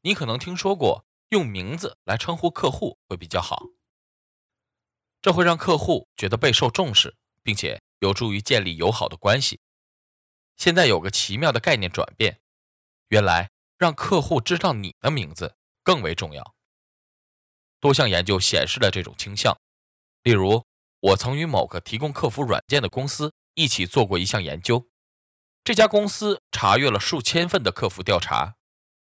你可能听说过用名字来称呼客户会比较好，这会让客户觉得备受重视，并且有助于建立友好的关系。现在有个奇妙的概念转变，原来让客户知道你的名字更为重要。多项研究显示了这种倾向，例如，我曾与某个提供客服软件的公司一起做过一项研究，这家公司查阅了数千份的客服调查，